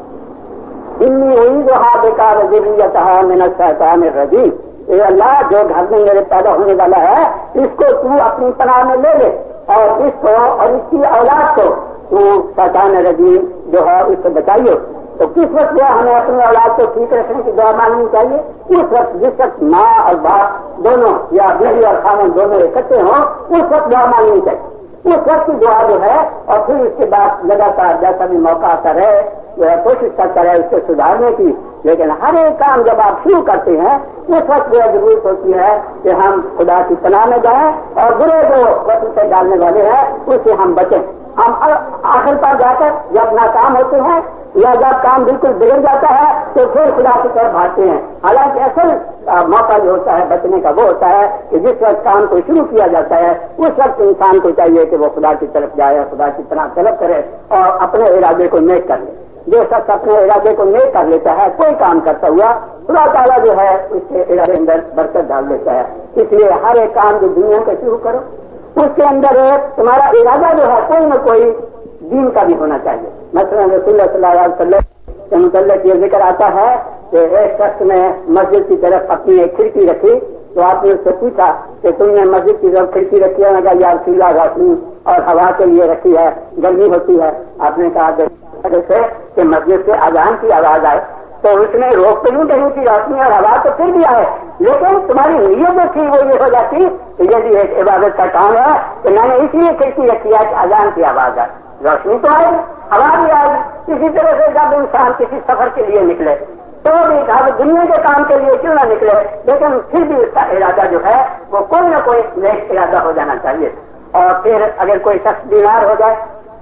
B: انی ہوئی جو ہے بیکار ذریتہ من الشیطان الرجیم، اے اللہ جو گھر میں میرے پیدا ہونے والا ہے اس کو تو اپنی پناہ میں لے لے، اور اس کو اور اس کی اولاد کو تو شیطان رجیم جو ہے اس سے بچائیے۔ تو کس وقت جو ہمیں اپنی اولاد کو ٹھیک رکھنے کی دعا مانگنی چاہیے؟ اس وقت جس وقت ماں اور باپ دونوں یا بیوی اور خاوند دونوں اکٹھے ہوں اس وقت دعا مانگنی چاہیے، اس وقت کی دعا جو ہے، اور پھر اس کے بعد لگاتار جیسا بھی موقع آتا رہے جو ہے کوشش کرتا رہے اس کو سدھارنے کی۔ لیکن ہر ایک کام جب آپ شروع کرتے ہیں اس وقت جو ضرورت ہوتی ہے کہ ہم خدا کی پناہ میں جائیں اور برے جو وقت سے ڈالنے والے ہیں اس سے ہم بچیں۔ ہم آخر پر جا کر جب ناکام ہوتے ہیں یا جب کام بالکل بگڑ جاتا ہے تو پھر خدا کی طرف بھاگتے ہیں، حالانکہ اصل موقع جو ہوتا ہے بچنے کا وہ ہوتا ہے کہ جس وقت کام کو شروع کیا جاتا ہے اس وقت انسان کو چاہیے کہ وہ خدا کی طرف جائے، خدا کی پناہ طلب کرے اور اپنے ارادے کو نیک کر لے۔ جو شخص اپنے ارادے کو نیک کر لیتا ہے کوئی کام کرتا ہوا، خدا تعالیٰ جو ہے اس کے ارادے اندر برکت ڈال دیتا ہے۔ اس لیے ہر ایک کام جو دنیا کا شروع کرو اس کے اندر تمہارا ارادہ جو ہے کوئی نہ کوئی دین کا بھی ہونا چاہیے۔ مثلا رسول اللہ صلی اللہ علیہ وسلم کے متعلق یہ ذکر آتا ہے کہ ایک شخص نے مسجد کی طرف اپنی ایک کھڑکی رکھی تو آپ نے اس سے پوچھا کہ تم نے مسجد کی طرف کھڑکی رکھی ہے؟ کہا یا رسول اللہ روشنی اور ہوا کے لیے رکھی ہے، گرمی ہوتی ہے۔ آپ نے کہا کہ مسجد سے اذان کی آواز آئے تو اس نے روک تو نہیں کہیں کی روشنی اور ہوا تو پھر بھی آئے، لیکن تمہاری نیت جو تھی وہ یہ ہو جاتی کہ یہ بھی ایک عبادت کا کام ہے کہ میں نے اس لیے کھڑکی رکھی ہے کہ اذان کی آواز آئے، روشنی تو آئے ہوا بھی آئے۔ اسی طرح سے جب انسان کسی سفر کے لیے نکلے تو بھی کہا دنیا کے کام کے لیے کیوں نہ نکلے لیکن پھر بھی اس کا ارادہ جو ہے وہ کوئی نہ کوئی نیک ارادہ ہو جانا چاہیے۔ اور پھر اگر کوئی شخص بیمار ہو جائے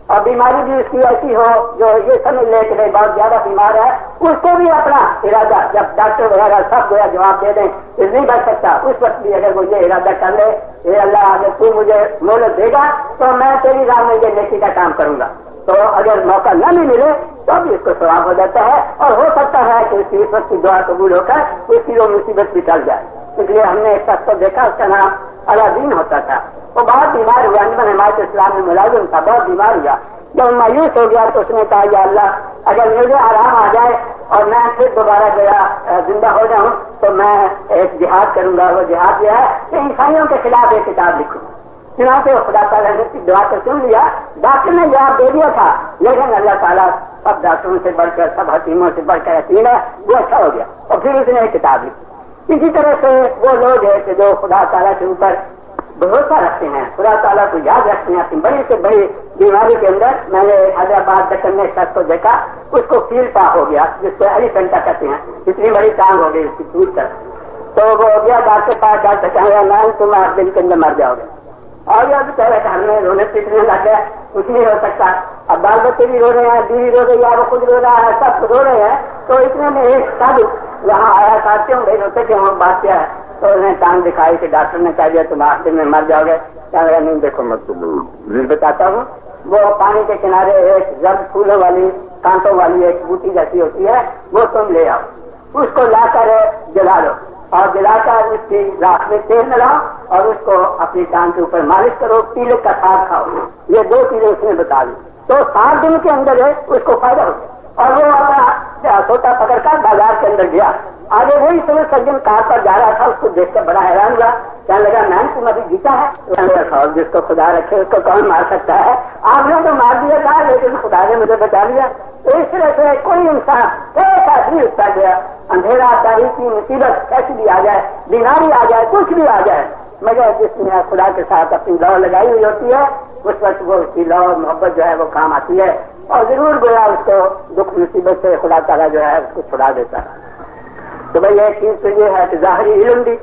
B: اور بیماری بھی اس کی ایسی ہو جو یہ سمجھ لے کہ نہیں بہت زیادہ بیمار ہے، اس کو بھی اپنا ارادہ جب ڈاکٹر وغیرہ سب گویا جواب دے دیں اس نہیں بچ سکتا، اس وقت بھی اگر وہ یہ ارادہ کر لے اے اللہ اگر تو مجھے مہلت دے گا تو میں تیری راہ میں یہ نیکی کا کام کروں گا، تو اگر موقع نہ بھی ملے تو بھی اس کو ثواب ہو جاتا ہے اور ہو سکتا ہے کہ اس کی اس وقت کی دعا قبول ہو کر اس کی وہ مصیبت بھی ٹل جائے۔ اس لیے ہم نے ایک شخص کو دیکھا، اس کا نام الادین ہوتا تھا، وہ بہت بیمار ہوا، انجمن حمایت اسلام میں ملازم تھا، بہت بیمار ہوا، جب مایوس ہو گیا تو اس نے کہا یا اللہ اگر مجھے آرام آ جائے اور میں پھر دوبارہ گیا زندہ ہو جاؤں تو میں ایک جہاد کروں گا، وہ جہاد یہ ہے کہ انسانیوں کے خلاف ایک کتاب لکھوں۔ چنانچہ خدا تعالیٰ نے اس کی دعا کو سن لیا، ڈاکٹر نے جواب دے دیا تھا، لیکن اللہ تعالیٰ سب ڈاکٹروں سے بڑھ کر سب حکیموں سے بڑھ کر حکیم ہے، وہ اچھا ہو گیا اور پھر اس نے ایک کتاب لکھی۔ اسی طرح سے وہ لوگ ہیں کہ جو خدا تعالیٰ کے اوپر بھروسہ رکھتے ہیں، خدا تعالیٰ کو یاد رکھتے ہیں اپنی بڑی سے بڑی بیماری کے اندر۔ میں نے حیدرآباد دکن میں شخص کو دیکھا، اس کو فیل پاک ہو گیا جس کو ایلی سینٹا کہتے ہیں، اتنی بڑی ٹانگ ہو گئی اس کی ٹوٹ کر، تو وہ ہو گیا ڈاکٹر پاس، ڈاکٹر کہیں گے نہیں تم آٹھ دن کے اندر مر جاؤ گے، اور یہ ابھی پہلے گھر میں رونے پیٹنے لگ گئے، کچھ نہیں ہو سکتا، اب بال بچے بھی رو رہے ہیں، بیوی رو رہی ہے، وہ خود رو رہا ہے، سب رو رہے ہیں، تو اتنے میں ایک ساتھ وہاں آیا تھا، کیوں بھائی روتے کہ وہ بات کیا ہے، تو انہیں ٹانگ دکھائی کہ ڈاکٹر نے کہہ دیا تم آٹھ دن میں مر جاؤ گے، کہا نہیں دیکھو میں تمہیں بتاتا ہوں، وہ پانی کے کنارے ایک زرد پھولوں والی کانٹوں والی ایک بوٹی جیسی ہوتی ہے، وہ تم لے آؤ، اس کو لا کر جلا لو اور جلا کر اس کی رات میں تیل ملاؤ اور اس کو اپنی ٹانگ کے اوپر مالش کرو، پیلے کا ساگ کھاؤ، یہ دو چیزیں اس نے بتا دی، تو سات دن کے اندر اس کو فائدہ ہو گیا اور وہ اپنا سوٹا پکڑ کر بازار کے اندر گیا۔ آگے وہی سمجھ سجن کار پر جا رہا تھا، اس کو دیکھ کر بڑا حیران ہوا، کہنے لگا میں تم ابھی جیتا ہے، جس کو خدا رکھے اس کو کون مار سکتا ہے، آپ نے تو مار دیا تھا لیکن خدا نے مجھے بچا لیا۔ تو اس طرح سے کوئی انسان ایک آدمی اٹھتا گیا، اندھیرا تاریخی مصیبت کیسی بھی آ جائے، بیماری آ جائے، کچھ بھی آ جائے، مگر جس نے خدا کے ساتھ اپنی لو لگائی ہوئی ہوتی ہے اس وقت وہ اس کی لو محبت جو ہے وہ کام آتی ہے اور ضرور گویا اس کو دکھ مصیبت سے خدا تعالیٰ جو ہے اس کو چھڑا دیتا ہے۔ تو بھائی ایک چیز تو یہ ہے کہ ظاہری علم بھی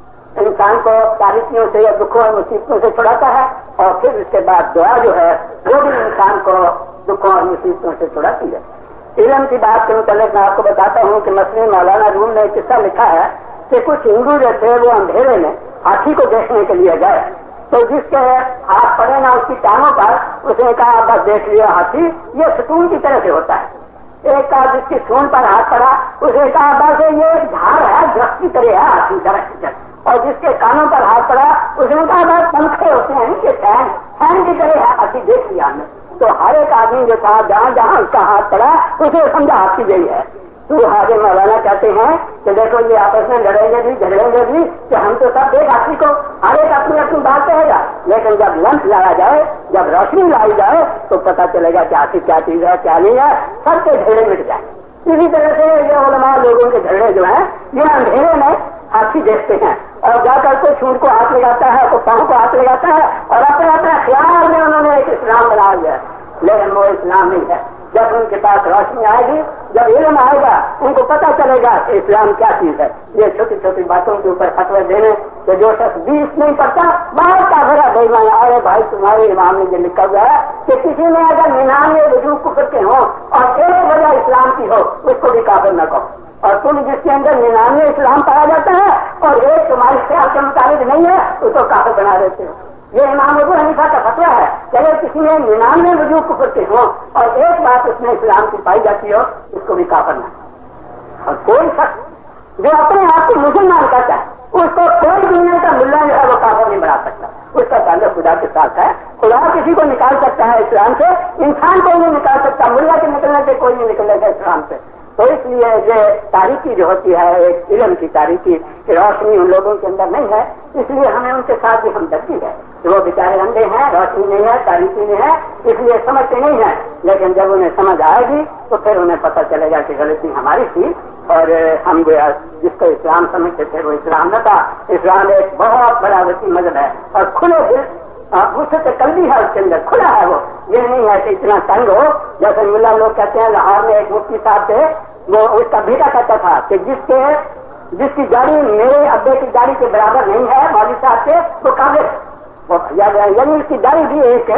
B: انسان کو تاریخیوں سے یا دکھوں اور مصیبتوں سے چھڑاتا ہے، اور پھر اس کے بعد دعا جو ہے وہ بھی انسان کو دکھوں اور مصیبتوں سے چھڑاتی ہے۔ علم کی بات کے متعلق میں آپ کو بتاتا ہوں کہ مثلاً مولانا روم نے ایک قصہ لکھا ہے کہ کچھ ہندو جو تھے وہ اندھیرے میں ہاتھی کو دیکھنے کے لیے گئے، تو جس کے ہاتھ پڑے نا اس کی ٹانگوں پر، اس نے کہا بس دیکھ لیا ہاتھی یہ ستون کی طرح سے ہوتا ہے۔ ایک کا جس کی سون پر ہاتھ پڑا اس نے کہا بس یہ ایک جھاڑ ہے درخت کی طرح ہے ہاتھی درخت کی طرح، اور جس کے کانوں پر ہاتھ پڑا اس نے کہا بس پنکھے ہوتے ہیں کہ فین فین کی طرح ہے ہاتھی، دیکھ لیا ہم نے۔ تو ہر ایک آدمی جو تھا جہاں جہاں اس کا ہاتھ پڑا اسے سمجھا ہاتھی گئی ہے۔ تو حاضر مولانا کہتے ہیں کہ دیکھو یہ آپس میں لڑیں گے بھی جھگڑیں گے بھی کہ ہم تو سب ایک ہاتھی کو ہر ایک اپنی اپنی بات کہے گا، لیکن جب لمس لایا جائے، جب روشنی لائی جائے تو پتہ چلے گا کہ ہاتھی کیا چیز ہے کیا نہیں ہے، سب کے جھگڑے مٹ جائیں۔ اسی طرح سے یہ علماء لوگوں کے جھگڑے جو ہیں یہ اندھیرے میں ہاتھی دیکھتے ہیں اور جا کر کوئی سور کو ہاتھ لگاتا ہے، کوئی پاؤں کو ہاتھ لگاتا ہے اور اپنے اپنے خیال میں انہوں نے ایک اسلام بنا لیا ہے، لیکن وہ اسلام نہیں ہے۔ جب ان کے پاس روشنی آئے گی، جب علم آئے گا، ان کو پتہ چلے گا کہ اسلام کیا چیز ہے۔ یہ چھوٹی چھوٹی باتوں کے اوپر فتوے دینے کہ جو شخص بیس نہیں پڑتا بہت کافر ہے بھائی، ارے بھائی تمہارے امام نے یہ لکھا ہوا ہے کہ کسی نے اگر ننانوے وجوہ کفر کے ہوں اور ایک وجہ اسلام کی ہو اس کو بھی کافر نہ کہو، اور تم جس کے اندر ننانوے اسلام پایا جاتا ہے اور ایک تمہارے خیال کے مطابق نہیں ہے اس کو کافر بنا دیتے ہو۔ یہ امام ابو حنیفہ کا فتویٰ ہے کہ اگر کسی نے ننانوے وجوہ کفر کے ہوں اور ایک بات اس میں اسلام کی پائی جاتی ہو اس کو بھی کافر نہ۔ اور کوئی شخص جو اپنے آپ کو مسلمان کہتا ہے اس کو کوئی دنیا کا ملا جو ہے وہ کافر نہیں بنا سکتا، اس کا تعلق خدا کے ساتھ ہے۔ خدا کسی کو نکال سکتا ہے اسلام سے، انسان کو نہیں نکال سکتا، ملا کے نکلنے سے کوئی نہیں نکلے گا اسلام سے۔ تو اس لیے یہ تاریخی جو ہوتی ہے ایک علم کی تاریخی روشنی ان لوگوں کے اندر نہیں ہے، اس لیے ہمیں ان کے ساتھ بھی ہمدردی ہے کہ وہ بیچارے اندھے ہیں، روشنی نہیں ہے، تاریخی نہیں ہے، اس لیے سمجھتے نہیں ہیں، لیکن جب انہیں سمجھ آئے گی تو پھر انہیں پتہ چلے گا کہ غلطی ہماری تھی اور ہم جس کو اسلام سمجھتے تھے وہ اسلام نہ تھا۔ اسلام ایک بہت بڑا وسیع مذہب ہے اور کھلے دل وسعت قلبی ہے، اس کے اندر کھلا ہے، وہ یہ نہیں ہے کہ اتنا تنگ ہو جیسے ملا لوگ کہتے ہیں۔ لاہور میں ایک مفتی صاحب تھے، وہ اس کا بیٹا کہتا تھا کہ جس کے جس کی گاڑی میرے ابے کی گاڑی کے برابر نہیں ہے مولوی صاحب سے وہ کافر، یعنی اس کی گاڑی بھی ایک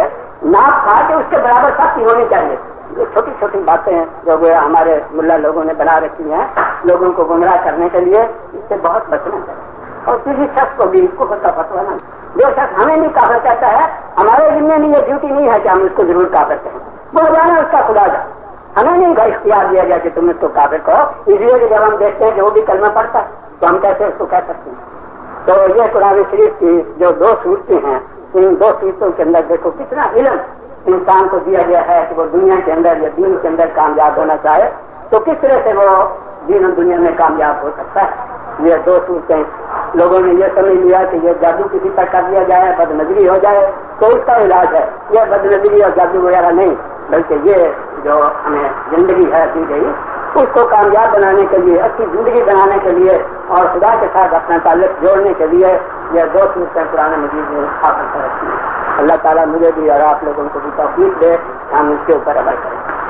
B: ناپ تھا کہ اس کے برابر سختی ہونی چاہیے. یہ چھوٹی چھوٹی باتیں ہیں جو ہمارے ملا لوگوں نے بنا رکھی ہیں لوگوں کو گمراہ کرنے کے لیے. اس سے بہت بچنا چاہیے. اور کسی شخص کو بھی اس کو کا فتوا نہ. جو شخص ہمیں نہیں کافر کہتا ہے ہمارے ذمہ میں یہ ڈیوٹی نہیں ہے کہ ہم اس کو ضرور کافر کہیں. وہ جانا اس کا خدا جا. ہمیں نہیں اختیار دیا گیا کہ تم اس کو کافر کہو. اس لیے کہ جب ہم دیکھتے ہیں کہ وہ بھی کلمہ پڑھتا ہے تو ہم کیسے اس کو کہہ سکتے ہیں. تو یہ قرآن شریف کی جو دو صورتیں ہیں ان دو صورتوں کے اندر دیکھو کتنا علم انسان کو دیا گیا ہے کہ وہ دنیا کے اندر یا دین کے اندر کامیاب ہونا چاہے تو کس طرح سے وہ دین و دنیا میں کامیاب ہو سکتا ہے. یہ دو صورتیں لوگوں نے یہ سمجھ لیا کہ یہ جادو کسی پر کر دیا جائے بد نظری ہو جائے تو اس کا علاج ہے. یہ بد نظری اور جادو وغیرہ نہیں بلکہ یہ جو ہمیں زندگی ہے دی گئی اس کو کامیاب بنانے کے لیے اچھی زندگی بنانے کے لیے اور خدا کے ساتھ اپنا تعلق جوڑنے کے لیے یہ دو صورتیں قرآن مجید میں حاصل کر رکھی ہیں. اللہ تعالیٰ مجھے بھی اور آپ لوگوں کو بھی توفیق دے ہم اس کے اوپر عمل کریں.